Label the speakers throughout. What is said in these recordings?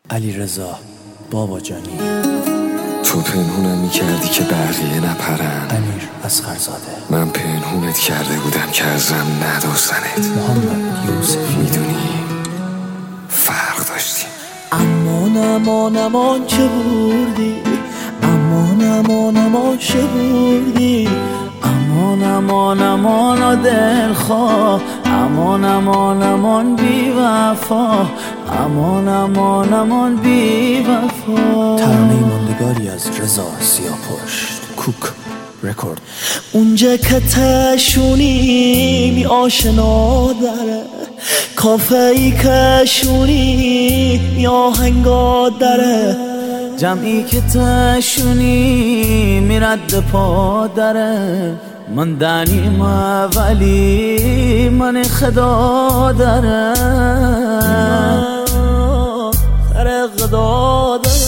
Speaker 1: علیرضا باباجانی.
Speaker 2: تو پنهونم میکردی که بقیه نپرن.
Speaker 1: امیر اصغرزاده.
Speaker 2: من پنهونت کرده بودم که ازم ندوزنت.
Speaker 1: محمد یوسفی.
Speaker 2: میدونی فرق داشتیم،
Speaker 3: امان امان چه بردی، امان چه بردی، امان دلخواه، امان بی وفا، امان بی وفا.
Speaker 1: ترانه ماندگاری از رضا سیاه‌پشت. کوک رکورد.
Speaker 3: اونجا که تشونی می آشنا داره، کافه ای که شونی می آهنگا داره، جمعی که تشونی می رد پا داره. من دنیم ولی من خدا داره، خدا داره.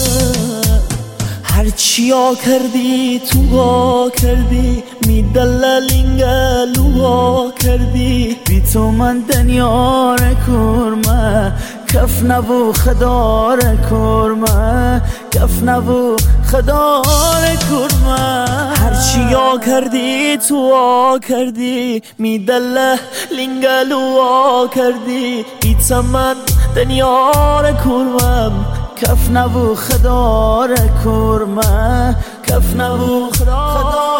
Speaker 3: هرچیا کردی تو کردی، می دللینگلو کردی. بی تو من دنیا را کرمه، کف نبو خدا را کرمه، کف نبو خدا را کرمه. هرچیا کردی تو کردی، می دللینگلو کردی. بی تو من دنیا را کرمه، کف نبو خدا را کرمه، کف نبو خدا را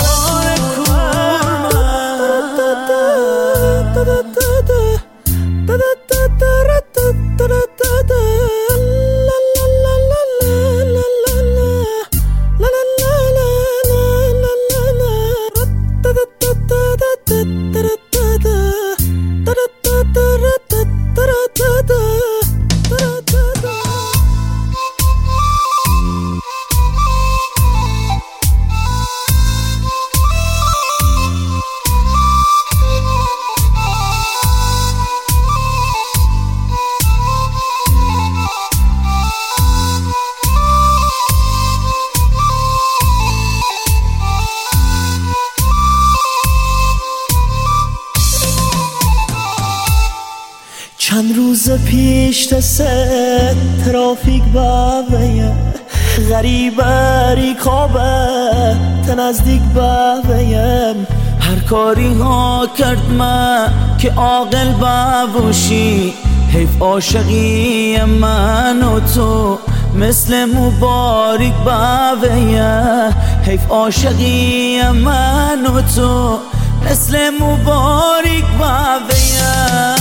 Speaker 3: چند روز پیش تسه ترافیک باویه، غریبه ریکابه تنزدیک باویم. هر کاری ها کرد من که عاقل باوشی، حیف عاشقی من و تو مثل مبارک باویه. حیف عاشقی من و تو مثل مبارک باویه.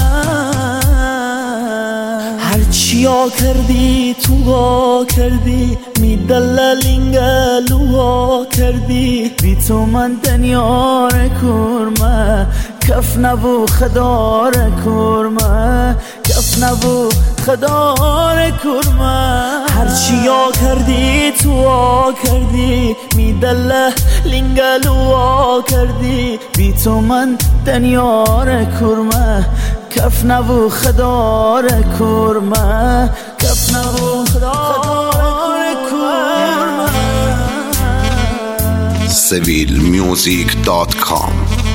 Speaker 3: هرچیا کردی تو کردی، می دللینگلو کردی. بی تو من دنیا را کرمه، کف نبو خدا را کرمه، کف نبو خدا را کرمه. هرچیا کردی تو کردی، می دللینگلو کردی. بی تو من دنیا را کرمه، کف نبو خدا را کرمه، کف نبو خدا را کرمه.
Speaker 4: civilmusic.com.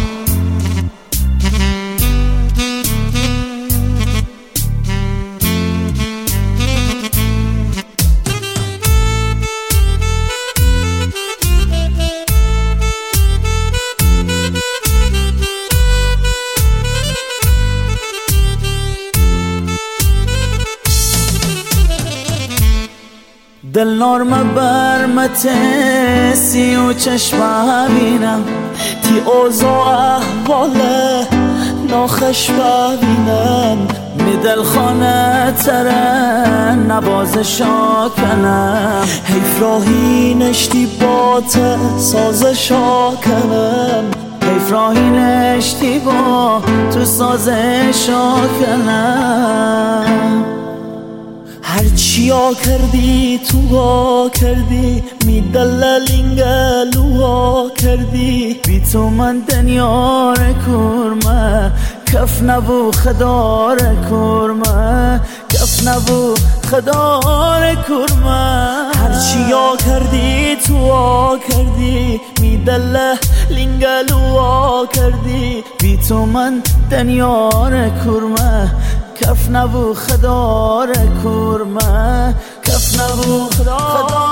Speaker 3: دل نارم برمت سی و چشم بینم، تی اوضاع احواله ناخش ببینم. می دل خانه تره نوازشا کنم، حیف راهی نشتی باته سازشا کنم. حیف راهی نشتی با تو سازشا کنم. هرچیا کردی تو کردی، می دللینگلو کردی. بی تو من دنیا را کرمه، کف نبو خدا را کرمه، کف نبو خدا را کرمه. هرچیا کردی تو کردی، می دللینگلو کردی. بی تو من دنیا را کرمه، کف نبو خدا را کرمه، کف نبو خدا